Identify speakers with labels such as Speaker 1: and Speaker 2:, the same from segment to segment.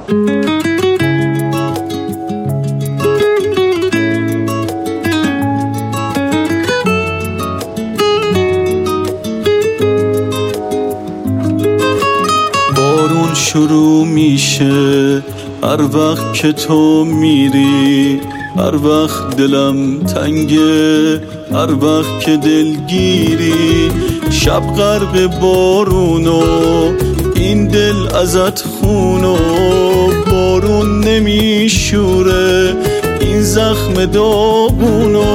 Speaker 1: بارون شروع میشه هر وقت که تو میری، هر وقت دلم تنگه، هر وقت که دلگیری. شب غرق بارونو این دل ازت خونو، بارون نمیشوره این زخم داغونو.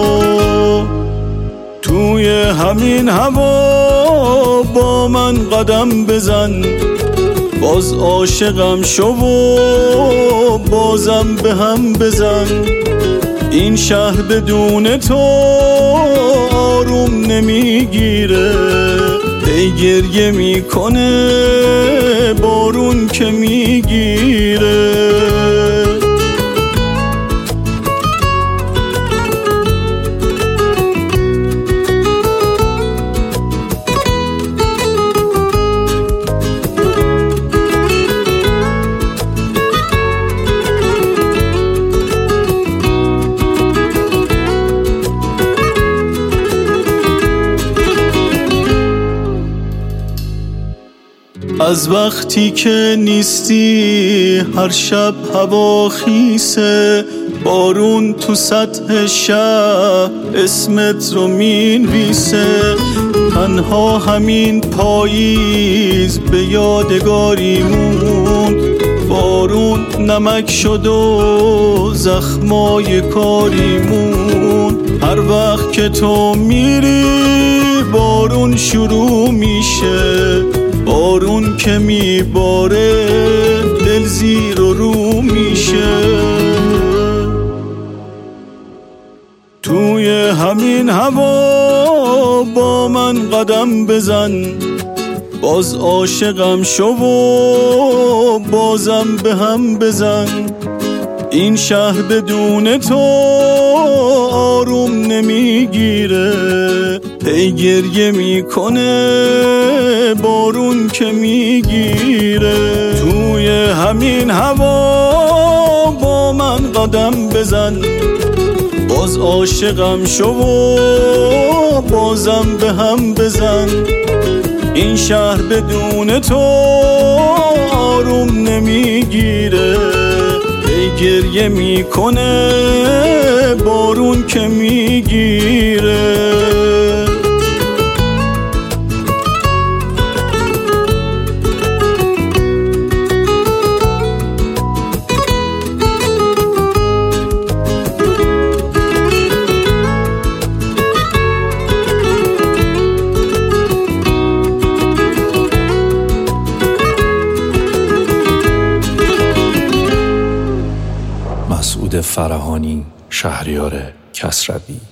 Speaker 1: توی همین هوا با من قدم بزن، باز عاشقم شو و بازم به هم بزن. این شهر بدون تو آروم نمیگیره، هی گریه میکنه بارون که میگیره. از وقتی که نیستی هر شب هوا خیسه، بارون تو سطح شهر اسمت رو مینویسه. تنها همین پاییز به یادگاری موند، بارون نمک شد و زخمای کاری موند. هر وقت که تو میری بارون شروع میشه، بارون که میباره دل زیر و رو میشه. توی همین هوا با من قدم بزن، باز عاشقم شو و بازم به هم بزن. این شهر بدون تو آروم نمیگیره، هی گریه میکنه بارون که میگیره. توی همین هوا با من قدم بزن، باز عاشقم شو و بازم به هم بزن. این شهر بدون تو آروم نمیگیره، هی گریه میکنه بارون که میگیره.
Speaker 2: مسعود فرهانی، شهریار کسروی.